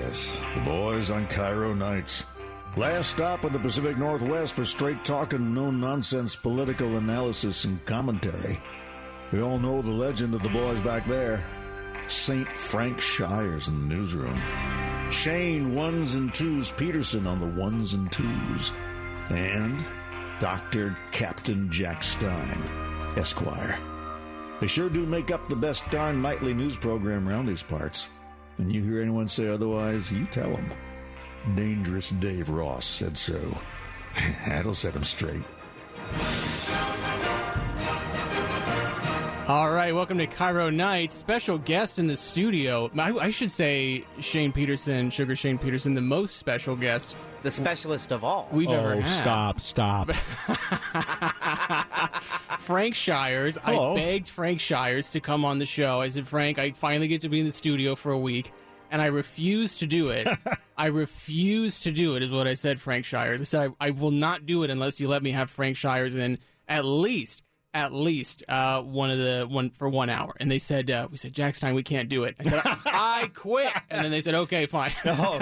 Yes, the boys on Cairo Nights. Last stop in the Pacific Northwest for straight talking, no-nonsense political analysis and commentary. We all know the legend of the boys back there. St. Frank Shires in the newsroom. Shane Ones and Twos Peterson on the ones and twos. And Dr. Captain Jack Stein, Esquire. They sure do make up the best darn nightly news program around these parts. When you hear anyone say otherwise, you tell them. Dangerous Dave Ross said so. That'll set him straight. All right, welcome to Cairo Nights. Special guest in the studio. I should say Shane Peterson, Sugar Shane Peterson, the most special guest. The specialist of all. We've ever had. Stop. Frank Shires. Hello. I begged Frank Shires to come on the show. I said, Frank, I finally get to be in the studio for a week. And I refuse to do it. I refuse to do it is what I said, Frank Shires. I said, I will not do it unless you let me have Frank Shires in at least one for 1 hour. And they said, we said, Jack Stein, we can't do it. I said, I quit. And then they said, okay, fine.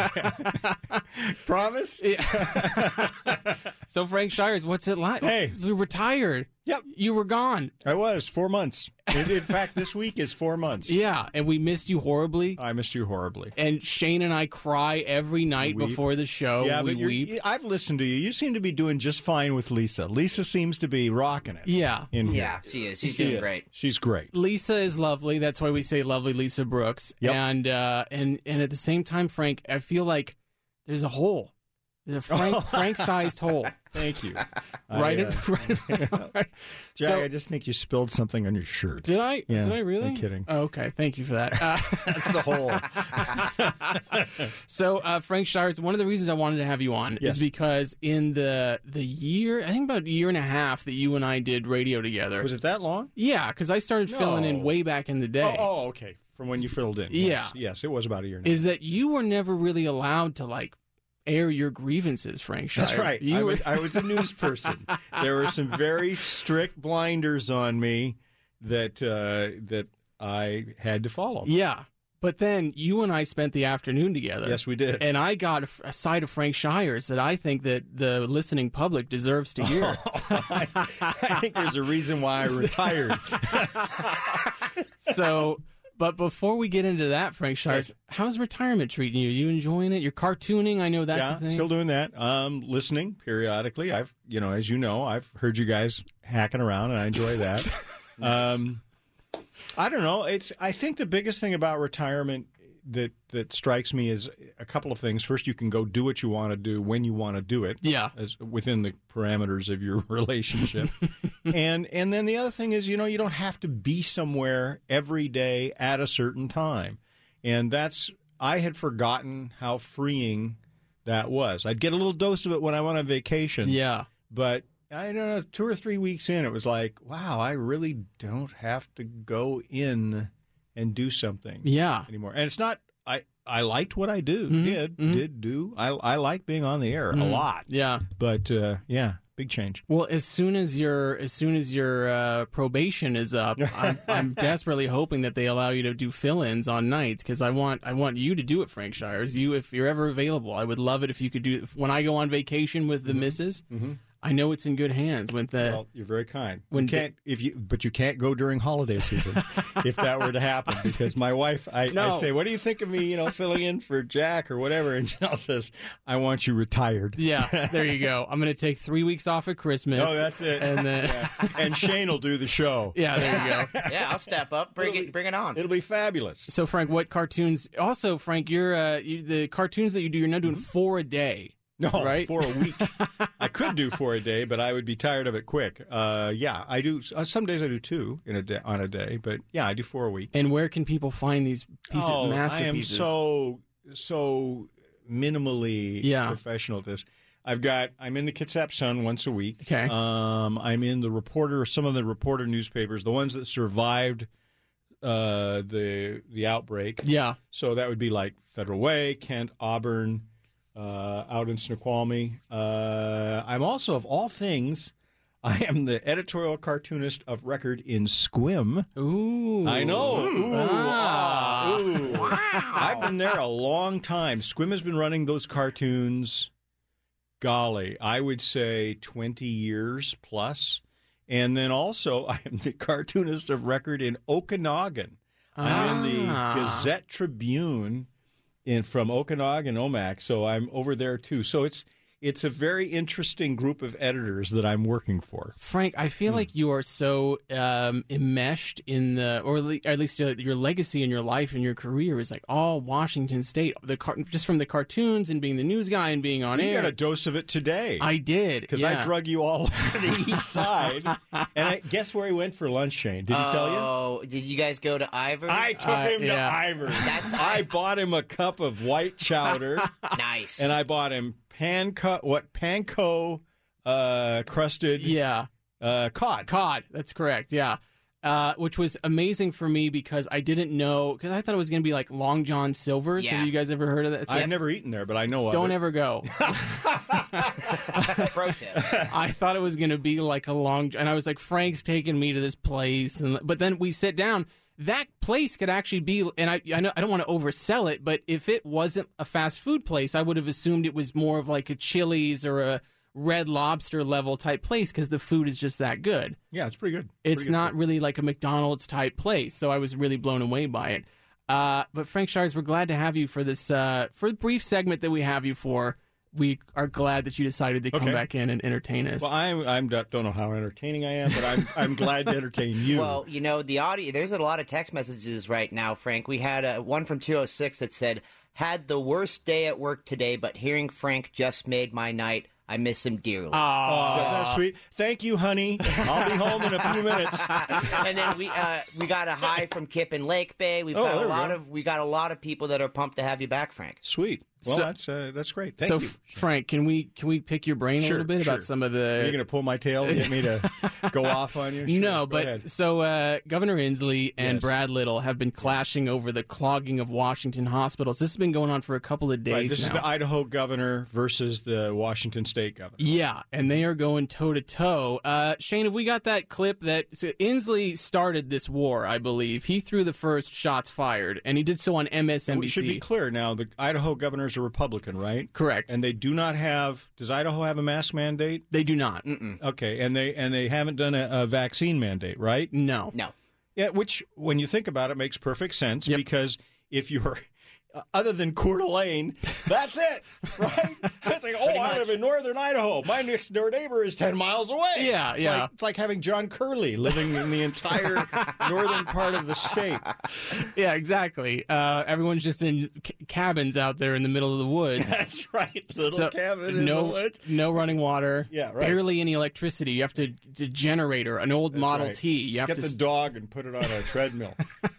Promise? Yeah. So Frank Shires, what's it like? Hey. We were retired. Yep. You were gone. I was 4 months. In fact, this week is 4 months. Yeah, and we missed you horribly. I missed you horribly. And Shane and I cry every night before the show. Yeah, we but weep. I've listened to you. You seem to be doing just fine with Lisa. Lisa seems to be rocking it. Yeah. Yeah, she is. She's doing great. She's great. Lisa is lovely. That's why we say lovely Lisa Brooks. Yep. And at the same time, Frank, I feel like there's a hole. There's a Frank-sized hole. Thank you. Right. Jack, I just think you spilled something on your shirt. Did I? Yeah, Did I really? I'm kidding. Oh, okay. Thank you for that. That's the hole. So, Frank Shires, one of the reasons I wanted to have you on is because in the year, I think about a year and a half that you and I did radio together. Was it that long? Yeah, because I started filling in way back in the day. Oh, okay. From when you filled in. Yeah. Yes, it was about a year and a half. Is that you were never really allowed to, air your grievances, Frank Shires. That's right. I was a news person. There were some very strict blinders on me that I had to follow. Yeah. But then you and I spent the afternoon together. Yes, we did. And I got a side of Frank Shires that I think that the listening public deserves to hear. I think there's a reason why I retired. But before we get into that, Frank Shires, how's retirement treating you? You enjoying it? You're cartooning. I know that's the thing. Still doing that. Listening periodically. As you know, I've heard you guys hacking around, and I enjoy that. Nice. I don't know. I think the biggest thing about retirement that strikes me is a couple of things. First, you can go do what you want to do when you want to do it. Yeah. As within the parameters of your relationship. and then the other thing is, you don't have to be somewhere every day at a certain time. And I had forgotten how freeing that was. I'd get a little dose of it when I went on vacation. Yeah. But I don't know, 2 or 3 weeks in, it was like, wow, I really don't have to go in and do something anymore. And it's not, I liked what I do, did do. I like being on the air a lot. Yeah. But, big change. Well, as soon as your probation is up, I'm desperately hoping that they allow you to do fill-ins on nights because I want you to do it, Frank Shires. If you're ever available, I would love it if you could do it. When I go on vacation with the missus, I know it's in good hands. Well, you're very kind. But you can't go during holiday season if that were to happen. Because my wife, I say, "What do you think of me? Filling in for Jack or whatever?" And Janelle says, "I want you retired." Yeah, there you go. I'm going to take 3 weeks off at Christmas. Oh, that's it. And then and Shane will do the show. Yeah, there you go. Yeah, I'll step up. Bring it on. It'll be fabulous. So, Frank, what cartoons? Also, Frank, you're the cartoons that you do. You're not doing 4 a day. No, right? 4 a week. I could do 4 a day, but I would be tired of it quick. I do. Some days I do 2 on a day, but I do 4 a week. And where can people find these masterpieces? I am so minimally professional at this. I'm in the Kitsap Sun once a week. Okay. I'm in some of the Reporter newspapers, the ones that survived the outbreak. Yeah. So that would be like Federal Way, Kent, Auburn. Out in Snoqualmie. I'm also, of all things, I am the editorial cartoonist of record in Squim. Ooh. I know. Ooh. Ooh. Wow. I've been there a long time. Squim has been running those cartoons, golly, I would say 20 years plus. And then also, I am the cartoonist of record in Okanagan. I'm in the Gazette Tribune from Okanagan, Omak, so I'm over there too. So it's a very interesting group of editors that I'm working for. Frank, I feel like you are so enmeshed in or at least your legacy in your life and your career is like all Washington State, just from the cartoons and being the news guy and being on air. You got a dose of it today. I did. Because I drug you all over the east side. And guess where he went for lunch, Shane? Did he tell you? Oh, did you guys go to Ivers? I took him to Ivers. I bought him a cup of white chowder. Nice. And I bought him panko crusted cod. Cod, that's correct, yeah. Which was amazing for me because I didn't know, because I thought it was going to be like Long John Silver's. Yeah. Have you guys ever heard of that? I've never eaten there, but I know of Don't it. ever go. Pro tip. I thought it was going to be like and I was like, Frank's taking me to this place. But then we sit down. That place could actually be, and I know I don't want to oversell it, but if it wasn't a fast food place, I would have assumed it was more of like a Chili's or a Red Lobster level type place because the food is just that good. Yeah, it's pretty good. It's not really like a McDonald's type place, so I was really blown away by it. But Frank Shires, we're glad to have you for this for the brief segment that we have you for. We are glad that you decided to come back in and entertain us. Well, I don't know how entertaining I am, but I'm glad to entertain you. Well, the audio. There's a lot of text messages right now, Frank. We had one from 206 that said, "Had the worst day at work today, but hearing Frank just made my night. I miss him dearly." Oh, that's sweet. Thank you, honey. I'll be home in a few minutes. And then we got a hi from Kip in Lake Bay. We got a lot of people that are pumped to have you back, Frank. Sweet. Well, that's great. Thank you. Frank, can we pick your brain a little bit about some of the? Are you going to pull my tail and get me to go off on you? Sure. No, Go ahead. so Governor Inslee and Brad Little have been clashing over the clogging of Washington hospitals. This has been going on for a couple of days now. This is the Idaho governor versus the Washington State governor. Yeah, and they are going toe to toe. Shane, have we got that clip so Inslee started this war? I believe he threw the first shots fired, and he did so on MSNBC. We should be clear now. The Idaho governor is a Republican, right? Correct. And they do not have. Does Idaho have a mask mandate? They do not. Mm-mm. Okay, and they haven't done a vaccine mandate, right? No. Yeah, which when you think about it makes perfect sense because if you're other than Coeur d'Alene, that's it, right? It's like, I live in northern Idaho. My next door neighbor is 10 miles away. Yeah, It's like having John Curley living in the entire northern part of the state. Yeah, exactly. Everyone's just in cabins out there in the middle of the woods. That's right. Little cabin in the woods. No running water. Yeah, right. Barely any electricity. You have to generator, an old Model T. You have Get the dog and put it on a treadmill.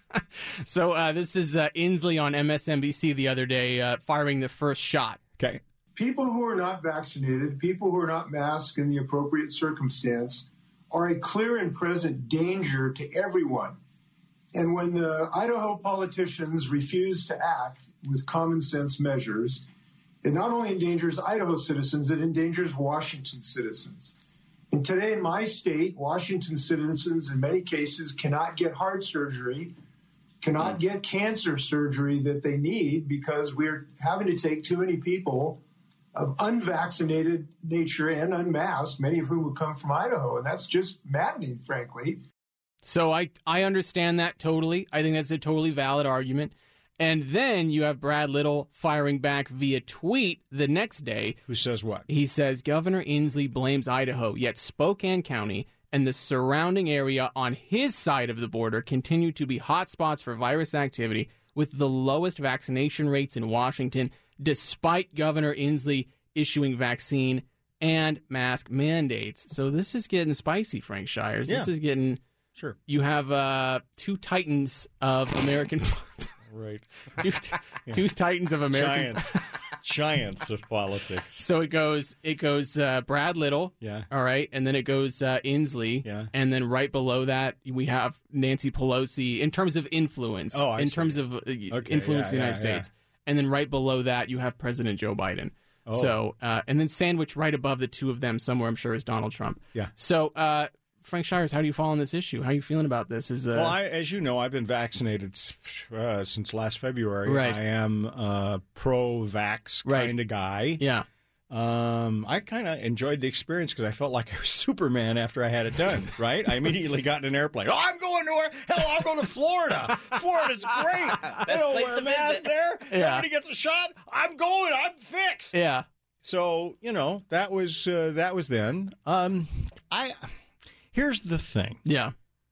So this is Inslee on MSNBC the other day firing the first shot. Okay. People who are not vaccinated, people who are not masked in the appropriate circumstance, are a clear and present danger to everyone. And when the Idaho politicians refuse to act with common sense measures, it not only endangers Idaho citizens, it endangers Washington citizens. And today in my state, Washington citizens in many cases cannot get heart surgery, cannot get cancer surgery that they need because we're having to take too many people of unvaccinated nature and unmasked, many of whom will come from Idaho. And that's just maddening, frankly. So I understand that totally. I think that's a totally valid argument. And then you have Brad Little firing back via tweet the next day. Who says what? He says, Governor Inslee blames Idaho, yet Spokane County and the surrounding area on his side of the border continue to be hotspots for virus activity with the lowest vaccination rates in Washington, despite Governor Inslee issuing vaccine and mask mandates. So this is getting spicy, Frank Shires. This is getting... Sure. You have two titans of American... Right. Two titans of American... Giants of politics. So it goes Brad Little, all right, and then it goes Inslee, and then right below that we have Nancy Pelosi in terms of influence, influence in the United States, and then right below that you have President Joe Biden. Oh. So, and then sandwiched right above the two of them somewhere, I'm sure, is Donald Trump. Yeah. So, Frank Shires, how do you fall on this issue? How are you feeling about this? Well, as you know, I've been vaccinated since last February. Right. I am a pro-vax kind of guy. Yeah. I kind of enjoyed the experience because I felt like I was Superman after I had it done, right? I immediately got in an airplane. Oh, I'm going to where? Hell, I'll go to Florida. Florida's great. They don't wear a mask there. Yeah. Nobody gets a shot. I'm going. I'm fixed. Yeah. So, that was then. Here's the thing. Yeah.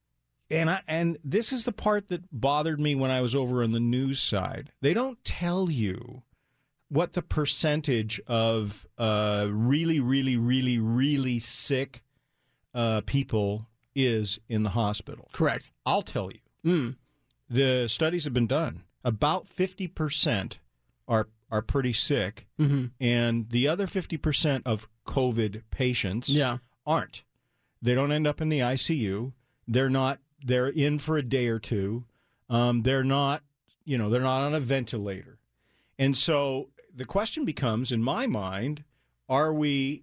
And this is the part that bothered me when I was over on the news side. They don't tell you what the percentage of really, really, really, really sick people is in the hospital. Correct. I'll tell you. The studies have been done. About 50% are pretty sick, and the other 50% of COVID patients aren't. They don't end up in the ICU. They're in for a day or two. They're not on a ventilator. And so the question becomes, in my mind, are we,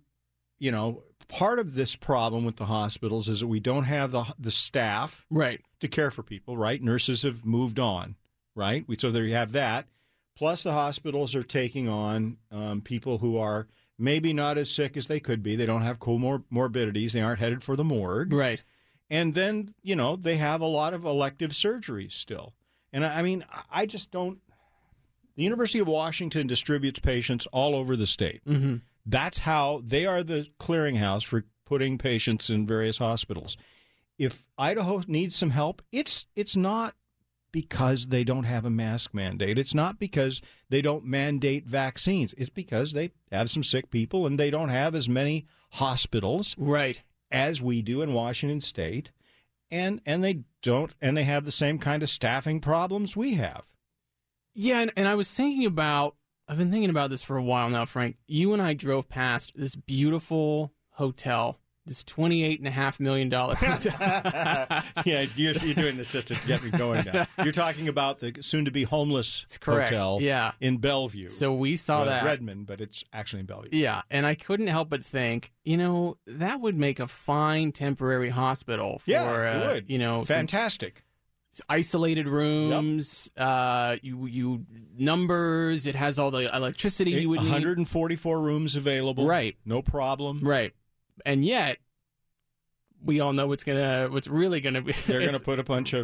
part of this problem with the hospitals is that we don't have the staff to care for people, right? Nurses have moved on, right? So there you have that. Plus the hospitals are taking on people who are maybe not as sick as they could be. They don't have comorbidities. They aren't headed for the morgue. Right. And then, they have a lot of elective surgeries still. And I just don't. The University of Washington distributes patients all over the state. Mm-hmm. That's how they are the clearinghouse for putting patients in various hospitals. If Idaho needs some help, it's not because they don't have a mask mandate. It's not because they don't mandate vaccines. It's because they have some sick people and they don't have as many hospitals as we do in Washington State. And they don't, and they have the same kind of staffing problems we have. Yeah, and I was thinking about, I've been thinking about this for a while now, Frank. You and I drove past this beautiful hotel, this $28.5 million hotel. Yeah, you're doing this just to get me going now. You're talking about the soon-to-be homeless hotel in Bellevue. So we saw that. Redmond, but it's actually in Bellevue. Yeah, and I couldn't help but think, that would make a fine temporary hospital for, it would. Fantastic. Isolated rooms, you numbers. It has all the electricity you would need. 144 rooms available. Right, no problem. Right, and yet we all know what's really gonna be. They're going to put a bunch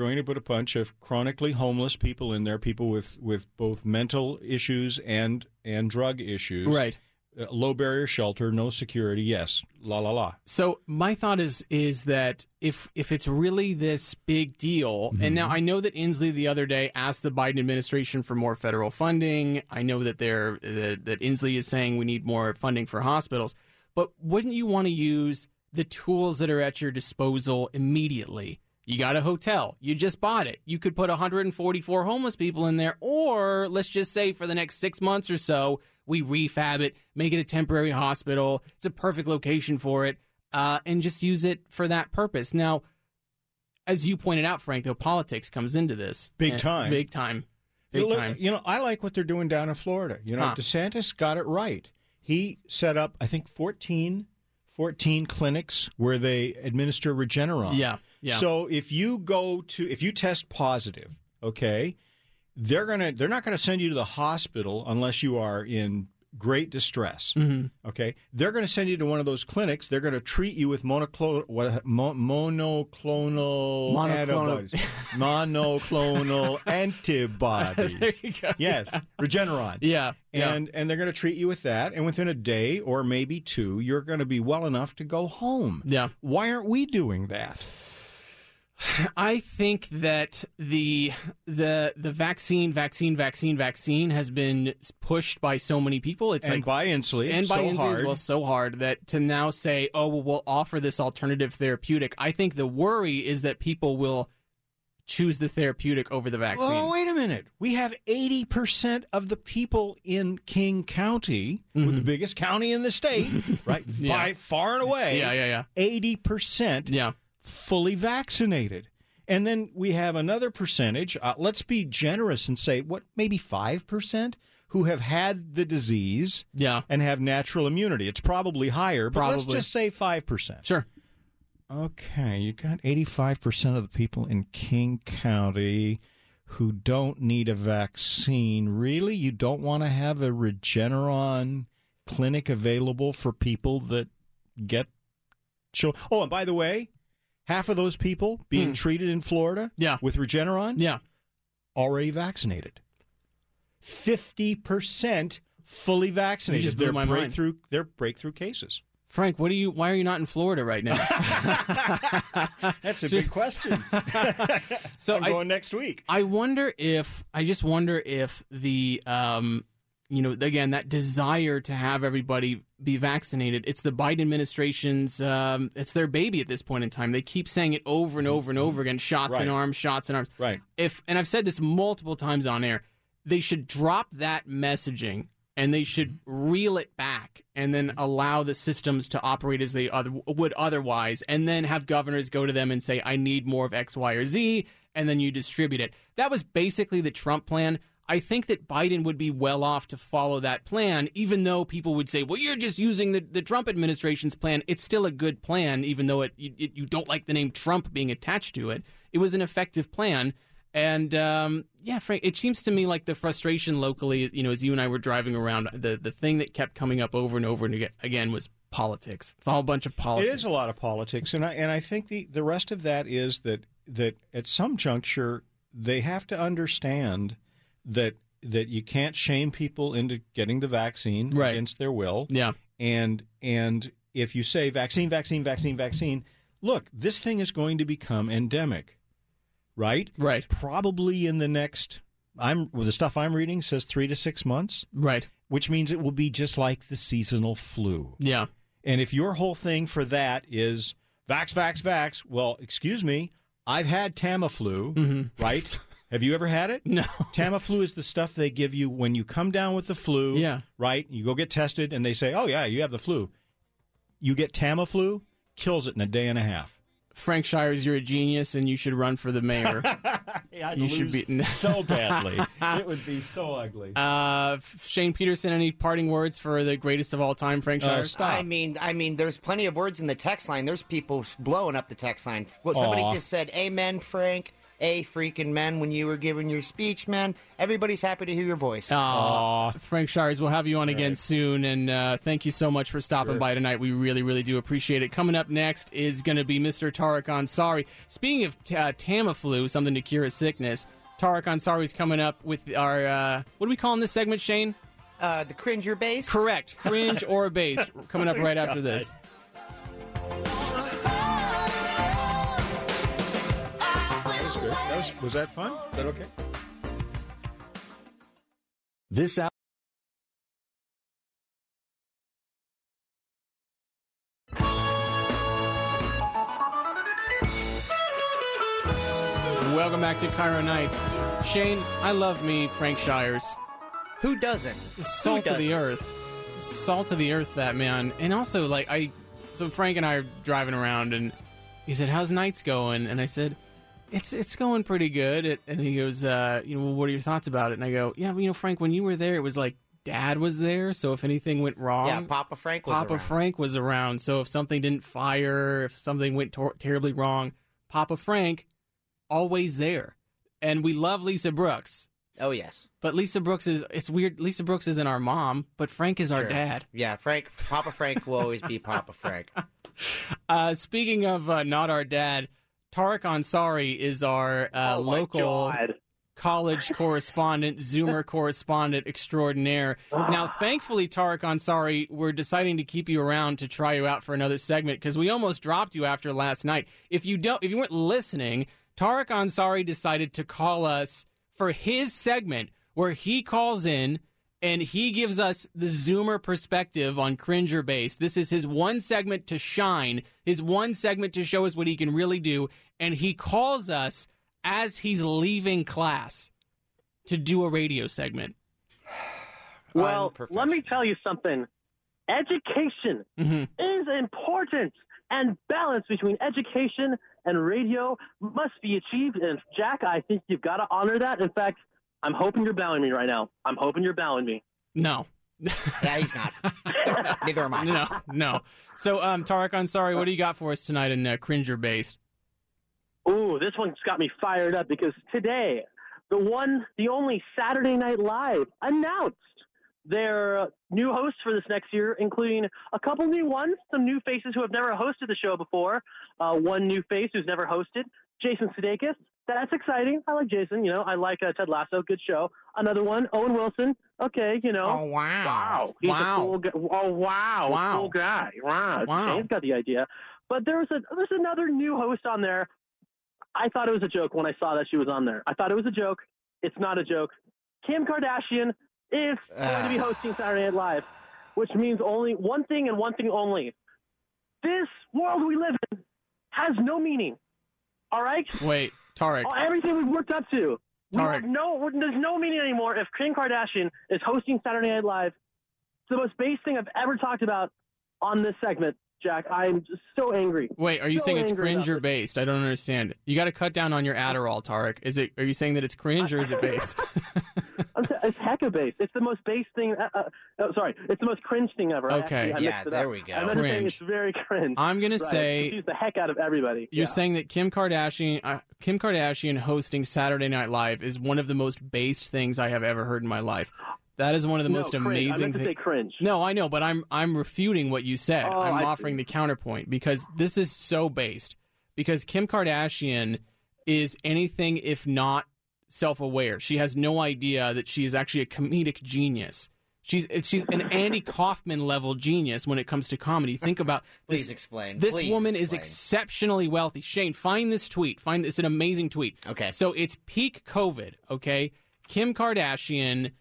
of chronically homeless people in there, people with both mental issues and drug issues. Right. Low barrier shelter, no security, yes, la. So my thought is that if it's really this big deal, and now I know that Inslee the other day asked the Biden administration for more federal funding. I know that that Inslee is saying we need more funding for hospitals, but wouldn't you want to use the tools that are at your disposal immediately? You got a hotel. You just bought it. You could put 144 homeless people in there, or let's just say for the next 6 months or so, we refab it, make it a temporary hospital. It's a perfect location for it, and just use it for that purpose. Now, as you pointed out, Frank, though, politics comes into this. Big time. I like what they're doing down in Florida. DeSantis got it right. He set up, I think, 14 clinics where they administer Regeneron. Yeah. So if you test positive, okay, they're not gonna send you to the hospital unless you are in great distress. Mm-hmm. Okay, they're going to send you to one of those clinics. They're going to treat you with monoclonal antibodies. Monoclonal antibodies. There you go. Yes, Regeneron. Yeah. And they're going to treat you with that, and within a day or maybe two, you're going to be well enough to go home. Yeah. Why aren't we doing that? I think that the vaccine has been pushed by so many people. It's by Inslee. And by Inslee as well, so hard that to now say, oh, well, we'll offer this alternative therapeutic. I think the worry is that people will choose the therapeutic over the vaccine. Oh, wait a minute. We have 80% of the people in King County, with the biggest county in the state, right? By far and away. Yeah. 80%. Yeah. Fully vaccinated. And then we have another percentage, let's be generous and say, maybe 5% who have had the disease Yeah. and have natural immunity. It's probably higher, but let's Probably. just say 5%. Sure. Okay, you got 85% of the people in King County who don't need a vaccine. Really? You don't want to have a Regeneron clinic available for people that get... Oh, and by the way, half of those people being treated in Florida with Regeneron already vaccinated. 50% fully vaccinated. You just blew my mind. They're breakthrough cases. Frank, why are you not in Florida right now? That's a big question. So I'm going next week. I just wonder if the, again, that desire to have everybody be vaccinated, it's the Biden administration's, it's their baby at this point in time. They keep saying it over and over and over again, shots in arms, shots in arms. Right. And I've said this multiple times on air, they should drop that messaging and they should reel it back and then allow the systems to operate as they would otherwise, and then have governors go to them and say, I need more of X, Y, or Z, and then you distribute it. That was basically the Trump plan. I think that Biden would be well off to follow that plan, even though people would say, well, you're just using the Trump administration's plan. It's still a good plan, even though you don't like the name Trump being attached to it. It was an effective plan. And, Frank, it seems to me like the frustration locally, as you and I were driving around, the thing that kept coming up over and over and again was politics. It's all a bunch of politics. It is a lot of politics. And I think the rest of that is that at some juncture, they have to understand that you can't shame people into getting the vaccine against their will. Yeah. And if you say vaccine, look, this thing is going to become endemic. Right? Right. Probably in the next, the stuff I'm reading says 3 to 6 months. Right. Which means it will be just like the seasonal flu. Yeah. And if your whole thing for that is vax, well, excuse me, I've had Tamiflu, right? Have you ever had it? No. Tamiflu is the stuff they give you when you come down with the flu, right? You go get tested and they say, oh, yeah, you have the flu. You get Tamiflu, kills it in a day and a half. Frank Shires, you're a genius, and you should run for the mayor. You should be so badly. It would be so ugly. Shane Peterson, any parting words for the greatest of all time, Frank Shires? Stop. I mean, there's plenty of words in the text line. There's people blowing up the text line. Well, somebody just said, "Amen, Frank." Freaking man, when you were giving your speech, man. Everybody's happy to hear your voice. Frank Shires, we'll have you on again soon, and thank you so much for stopping by tonight. We really, really do appreciate it. Coming up next is going to be Mr. Tariq Ansari. Speaking of Tamiflu, something to cure a sickness, Tariq Ansari is coming up with our, what are we calling this segment, Shane? The Cringe or Base? Correct. Cringe or Base. Coming up right after this. Was that fun? Is that okay? This out. Welcome back to Cairo Nights. Shane, I love me Frank Shires. Who doesn't? Salt of the earth. Salt of the earth, that man. And also, so Frank and I are driving around, and he said, how's Nights going? And I said, It's going pretty good. And he goes, well, what are your thoughts about it? And I go, yeah, Frank, when you were there, it was like Dad was there. So if anything went wrong, yeah, Papa Frank was around. So if something didn't fire, if something went terribly wrong, Papa Frank always there. And we love Lisa Brooks. Oh yes, but Lisa Brooks it's weird. Lisa Brooks isn't our mom, but Frank is our dad. Yeah, Papa Frank will always be Papa Frank. Speaking of not our dad. Tariq Ansari is our local college correspondent, Zoomer correspondent extraordinaire. Now, thankfully, Tariq Ansari, we're deciding to keep you around to try you out for another segment because we almost dropped you after last night. If you weren't listening, Tariq Ansari decided to call us for his segment where he calls in and he gives us the Zoomer perspective on Cringer Based. This is his one segment to shine, his one segment to show us what he can really do. And he calls us as he's leaving class to do a radio segment. Well, let me tell you something. Education is important, and balance between education and radio must be achieved. And, Jack, I think you've got to honor that. In fact, I'm hoping you're bowing me right now. I'm hoping you're bowing me. No. Yeah, he's not. Neither am I. No. So, Tarek Ansari, what do you got for us tonight in Cringer Based? Ooh, this one's got me fired up because today, the only Saturday Night Live announced their new hosts for this next year, including a couple new ones, some new faces who have never hosted the show before, one new face who's never hosted, Jason Sudeikis. That's exciting. I like Jason. I like Ted Lasso. Good show. Another one, Owen Wilson. Okay, Oh, wow. Wow. He's a cool guy. Oh, wow. Wow. Cool guy. Wow. Wow. He's got the idea. But there's another new host on there. I thought it was a joke when I saw that she was on there. I thought it was a joke. It's not a joke. Kim Kardashian is going to be hosting Saturday Night Live, which means only one thing and one thing only. This world we live in has no meaning. All right? Wait, Tarek. Everything we've worked up to. Tarek. There's no meaning anymore if Kim Kardashian is hosting Saturday Night Live. It's the most base thing I've ever talked about on this segment, Jack. I'm just so angry. Wait, are you saying it's cringe or based? I don't understand. You got to cut down on your Adderall, Tarek. Are you saying that it's cringe or is it based? It's hecka based. It's the most base thing. It's the most cringe thing ever. Okay. There we go. I'm going to say it's very cringe. I'm going to say confuse the heck out of everybody. You're saying that Kim Kardashian hosting Saturday Night Live is one of the most based things I have ever heard in my life. That is one of the most amazing things. I meant to say cringe. No, I know, but I'm refuting what you said. I'm offering the counterpoint because this is so based. Because Kim Kardashian is anything if not self-aware. She has no idea that she is actually a comedic genius. She's an Andy Kaufman level genius when it comes to comedy. Think about Please explain. This woman is exceptionally wealthy. Shane, find this tweet. It's an amazing tweet. Okay. So it's peak COVID. Okay. Kim Kardashian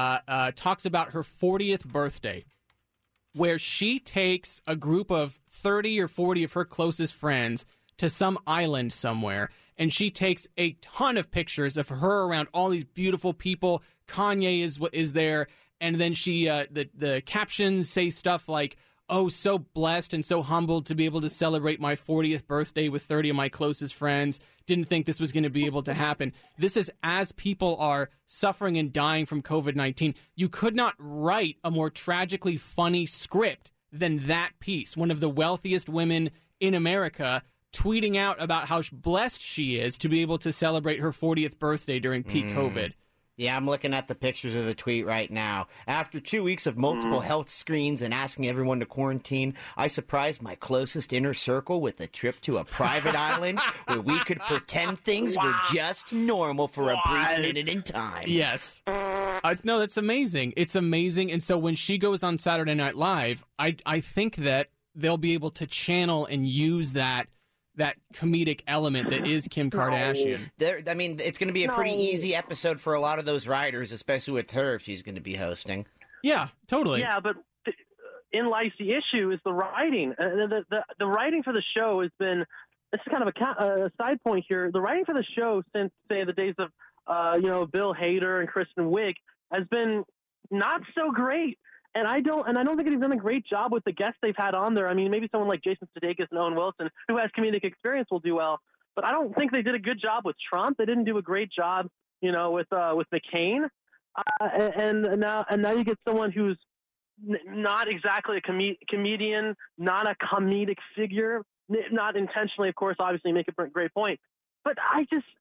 talks about her 40th birthday, where she takes a group of 30 or 40 of her closest friends to some island somewhere, and she takes a ton of pictures of her around all these beautiful people. Kanye is there, and then she the captions say stuff like, "Oh, so blessed and so humbled to be able to celebrate my 40th birthday with 30 of my closest friends. Didn't think this was going to be able to happen." This is as people are suffering and dying from COVID-19. You could not write a more tragically funny script than that piece. One of the wealthiest women in America tweeting out about how blessed she is to be able to celebrate her 40th birthday during peak COVID. Yeah, I'm looking at the pictures of the tweet right now. After 2 weeks of multiple health screens and asking everyone to quarantine, I surprised my closest inner circle with a trip to a private island where we could pretend things were just normal for a brief minute in time. Yes. No, that's amazing. It's amazing. And so when she goes on Saturday Night Live, I think that they'll be able to channel and use that comedic element that is Kim Kardashian. It's going to be a pretty easy episode for a lot of those writers, especially with her if she's going to be hosting. Yeah, totally. Yeah, but in life, the issue is the writing. The writing for the show has been, this is kind of a side point here, the writing for the show since, say, the days of, Bill Hader and Kristen Wiig has been not so great. And I don't think they've done a great job with the guests they've had on there. I mean, maybe someone like Jason Sudeikis and Owen Wilson, who has comedic experience, will do well. But I don't think they did a good job with Trump. They didn't do a great job, with McCain. And now you get someone who's not exactly a comedian, not a comedic figure, not intentionally, of course. Obviously, make a great point. But I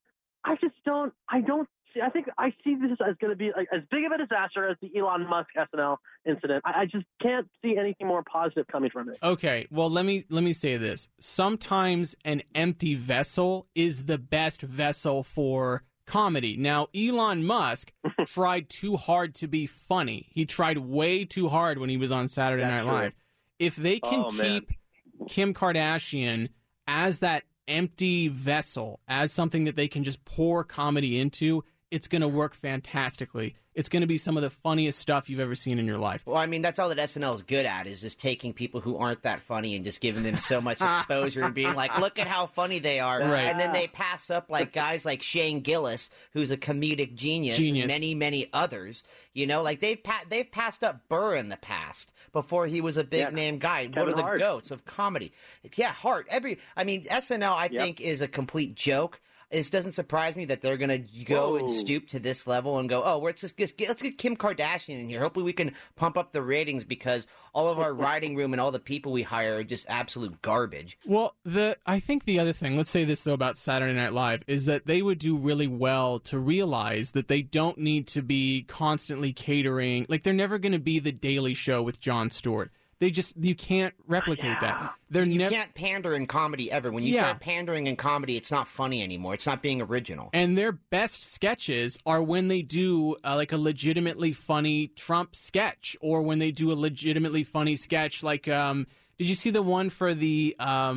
think I see this as going to be as big of a disaster as the Elon Musk SNL incident. I just can't see anything more positive coming from it. Okay, well, let me say this. Sometimes an empty vessel is the best vessel for comedy. Now, Elon Musk tried too hard to be funny. He tried way too hard when he was on Saturday Night Live. If they can keep Kim Kardashian as that empty vessel, as something that they can just pour comedy into, it's going to work fantastically. It's going to be some of the funniest stuff you've ever seen in your life. Well, I mean, that's all that SNL is good at, is just taking people who aren't that funny and just giving them so much exposure and being like, look at how funny they are. Right. And then they pass up like guys like Shane Gillis, who's a comedic genius. And many, many others. They've passed up Burr in the past before he was a big name guy. One of the goats of comedy. Yeah, Hart. SNL, I think, is a complete joke. It doesn't surprise me that they're going to go and stoop to this level and go, oh, let's get Kim Kardashian in here. Hopefully we can pump up the ratings because all of our writing room and all the people we hire are just absolute garbage. Well, I think the other thing, let's say this, though, about Saturday Night Live, is that they would do really well to realize that they don't need to be constantly catering. Like, they're never going to be the Daily Show with Jon Stewart. You can't replicate that. You can't pander in comedy ever. When you start pandering in comedy, it's not funny anymore. It's not being original. And their best sketches are when they do like a legitimately funny Trump sketch, or when they do a legitimately funny sketch. Like, did you see the one for the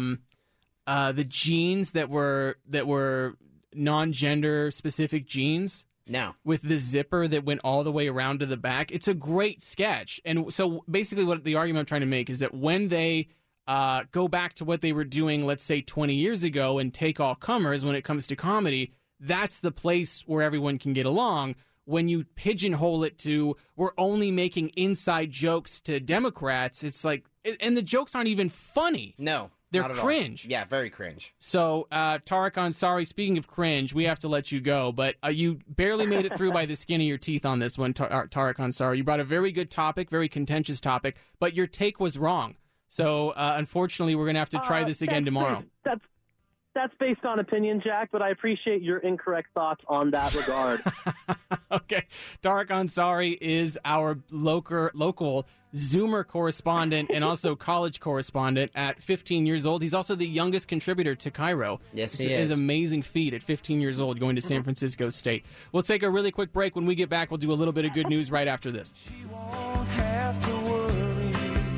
jeans that were non-gender specific jeans? No. With the zipper that went all the way around to the back. It's a great sketch. And so basically what the argument I'm trying to make is that when they go back to what they were doing, let's say 20 years ago, and take all comers when it comes to comedy, that's the place where everyone can get along. When you pigeonhole it to, we're only making inside jokes to Democrats, it's like, and the jokes aren't even funny. No. They're cringe. Yeah, very cringe. So, Tariq Ansari, speaking of cringe, we have to let you go, but you barely made it through by the skin of your teeth on this one, Tariq Ansari. You brought a very good topic, very contentious topic, but your take was wrong. So, unfortunately, we're going to have to try this again tomorrow. That's based on opinion, Jack, but I appreciate your incorrect thoughts on that regard. Okay. Tariq Ansari is our local Zoomer correspondent and also college correspondent at 15 years old. He's also the youngest contributor to Cairo. Yes, he is. It's an amazing feat at 15 years old going to San Francisco State. We'll take a really quick break. When we get back, we'll do a little bit of good news right after this. She won't have to worry.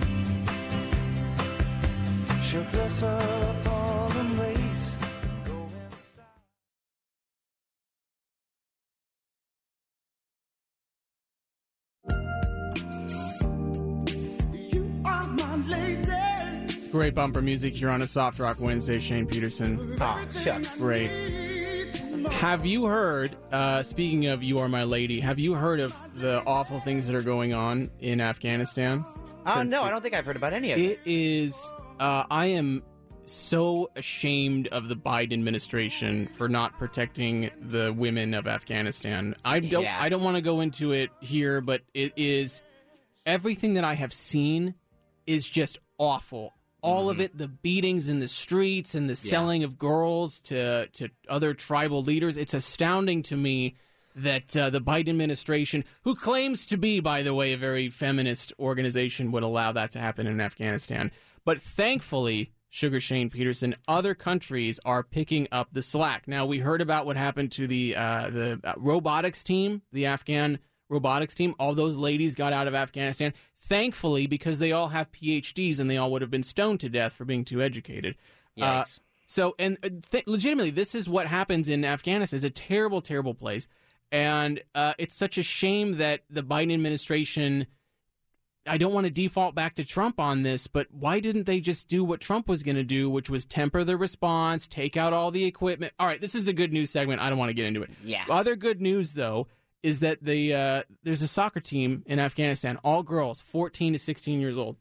She'll dress up all in lace. Great bumper music here on a Soft Rock Wednesday, Shane Peterson. Oh, shucks. Great. Have you heard, speaking of You Are My Lady, have you heard of the awful things that are going on in Afghanistan? No, I don't think I've heard about any of it. It is, I am so ashamed of the Biden administration for not protecting the women of Afghanistan. I don't want to go into it here, but it is, everything that I have seen is just awful. All of it, the beatings in the streets and the selling of girls to other tribal leaders. It's astounding to me that the Biden administration, who claims to be, by the way, a very feminist organization, would allow that to happen in Afghanistan. But thankfully, Sugar Shane Peterson, other countries are picking up the slack. Now, we heard about what happened to the robotics team, the Afghan robotics team. All those ladies got out of Afghanistan. Thankfully, because they all have PhDs and they all would have been stoned to death for being too educated. Legitimately, this is what happens in Afghanistan. It's a terrible, terrible place. And it's such a shame that the Biden administration, I don't want to default back to Trump on this, but why didn't they just do what Trump was going to do, which was temper the response, take out all the equipment? All right, this is the good news segment. I don't want to get into it. Yeah. Other good news, though, is that there's a soccer team in Afghanistan, all girls, 14 to 16 years old.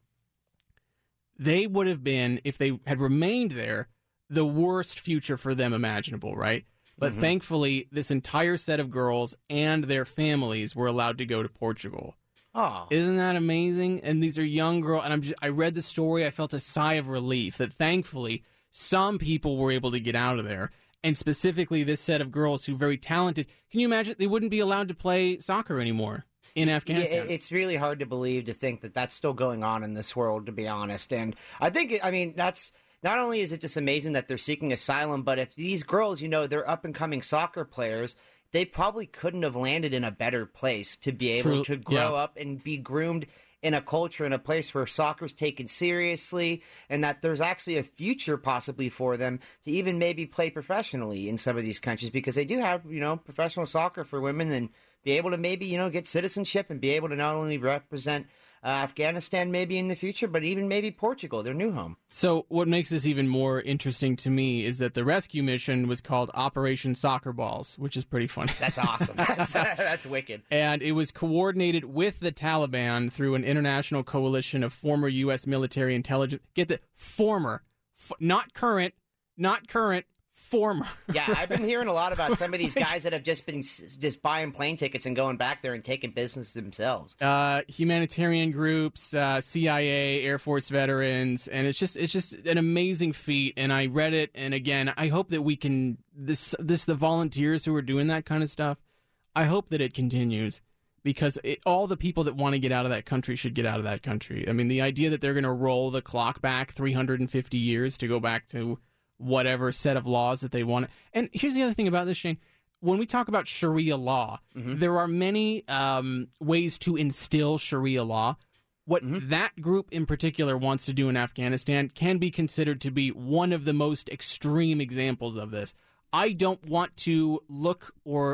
They would have been, if they had remained there, the worst future for them imaginable, right? But thankfully, this entire set of girls and their families were allowed to go to Portugal. Oh. Isn't that amazing? And these are young girls, and I read the story, I felt a sigh of relief that thankfully some people were able to get out of there. And specifically this set of girls who are very talented. Can you imagine they wouldn't be allowed to play soccer anymore in Afghanistan? Yeah, it's really hard to think that that's still going on in this world, to be honest. And I think, that's not only is it just amazing that they're seeking asylum, but if these girls, they're up-and-coming soccer players, they probably couldn't have landed in a better place to be able to grow up and be groomed in a culture, in a place where soccer's taken seriously, and that there's actually a future possibly for them to even maybe play professionally in some of these countries, because they do have, professional soccer for women, and be able to maybe, get citizenship and be able to not only represent Afghanistan maybe in the future, but even maybe Portugal, their new home. So what makes this even more interesting to me is that the rescue mission was called Operation Soccer Balls, which is pretty funny. That's awesome. That's wicked. And it was coordinated with the Taliban through an international coalition of former U.S. military intelligence. Get the former, not current, Former. Yeah, I've been hearing a lot about some of these guys that have just been just buying plane tickets and going back there and taking business themselves. Humanitarian groups, CIA, Air Force veterans, and it's just an amazing feat. And I read it, and again, I hope that we can the volunteers who are doing that kind of stuff. I hope that it continues, because all the people that want to get out of that country should get out of that country. I mean, the idea that they're going to roll the clock back 350 years to go back to whatever set of laws that they want. And here's the other thing about this, Shane. When we talk about Sharia law, there are many ways to instill Sharia law. What that group in particular wants to do in Afghanistan can be considered to be one of the most extreme examples of this. I don't want to look or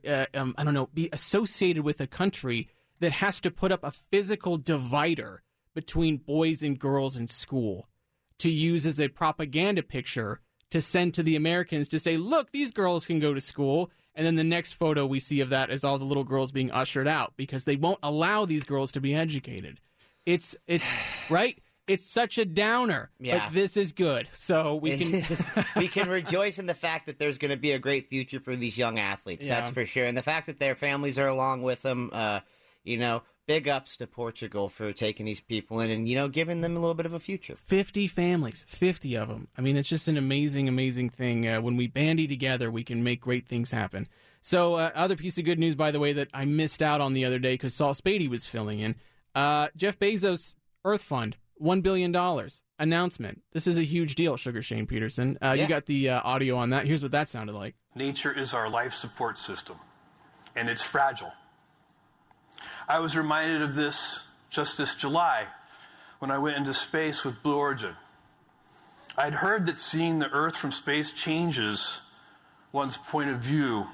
be associated with a country that has to put up a physical divider between boys and girls in school to use as a propaganda picture to send to the Americans to say, look, these girls can go to school. And then the next photo we see of that is all the little girls being ushered out because they won't allow these girls to be educated. It's right. It's such a downer, but this is good. So we can rejoice in the fact that there's going to be a great future for these young athletes. That's for sure. And the fact that their families are along with them, big ups to Portugal for taking these people in and, giving them a little bit of a future. 50 families, 50 of them. I mean, it's just an amazing, amazing thing. When we bandy together, we can make great things happen. So other piece of good news, by the way, that I missed out on the other day because Saul Spady was filling in. Jeff Bezos' Earth Fund, $1 billion announcement. This is a huge deal, Sugar Shane Peterson. You got the audio on that. Here's what that sounded like. Nature is our life support system, and it's fragile. I was reminded of this just this July when I went into space with Blue Origin. I'd heard that seeing the Earth from space changes one's point of view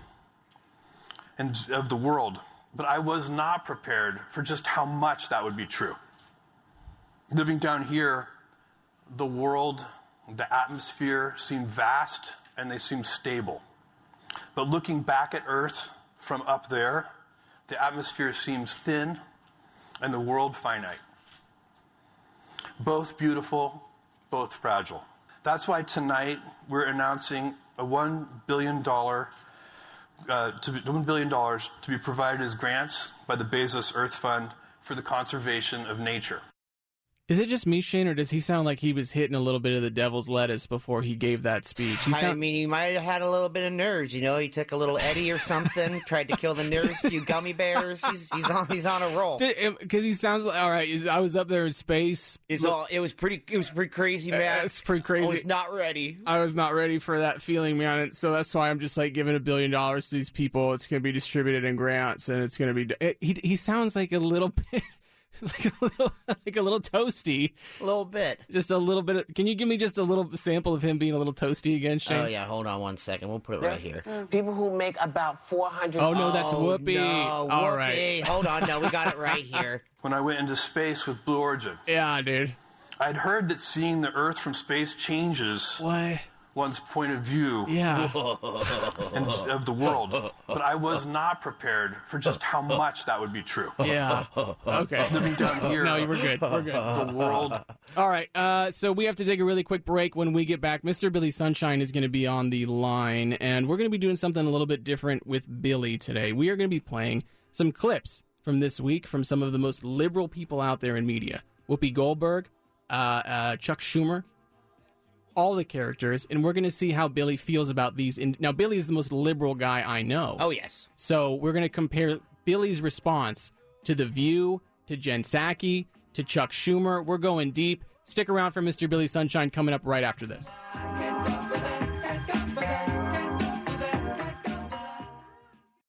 and of the world, but I was not prepared for just how much that would be true. Living down here, the world, the atmosphere seemed vast and they seemed stable. But looking back at Earth from up there, the atmosphere seems thin and the world finite. Both beautiful, both fragile. That's why tonight we're announcing a $1 billion to be provided as grants by the Bezos Earth Fund for the conservation of nature. Is it just me, Shane, or does he sound like he was hitting a little bit of the devil's lettuce before he gave that speech? I mean, he might have had a little bit of nerves. He took a little Eddie or something, tried to kill the nerves, a few gummy bears. He's on a roll. Because he sounds like, all right, I was up there in space. It was pretty crazy, man. It's pretty crazy. I was not ready. I was not ready for that feeling, man. So that's why I'm just like giving $1 billion to these people. It's going to be distributed in grants, and it's going to be. He sounds like a little bit. Like a little toasty. A little bit. Just a little bit. Can you give me just a little sample of him being a little toasty again, Shane? Oh, yeah. Hold on one second. We'll put it right here. People who make about $400. Oh, no, that's Whoopi. No, all Whoopi. Right. Hold on. No, we got it right here. When I went into space with Blue Origin. Yeah, dude. I'd heard that seeing the Earth from space changes one's point of view and of the world. But I was not prepared for just how much that would be true. Yeah. Okay. Living down here. No, we're good. We're good. The world. All right. So we have to take a really quick break. When we get back, Mr. Billy Sunshine is going to be on the line, and we're going to be doing something a little bit different with Billy today. We are going to be playing some clips from this week from some of the most liberal people out there in media. Whoopi Goldberg, Chuck Schumer, all the characters, and we're going to see how Billy feels about these. Now, Billy is the most liberal guy I know. Oh, yes. So we're going to compare Billy's response to The View, to Jen Psaki, to Chuck Schumer. We're going deep. Stick around for Mr. Billy Sunshine coming up right after this.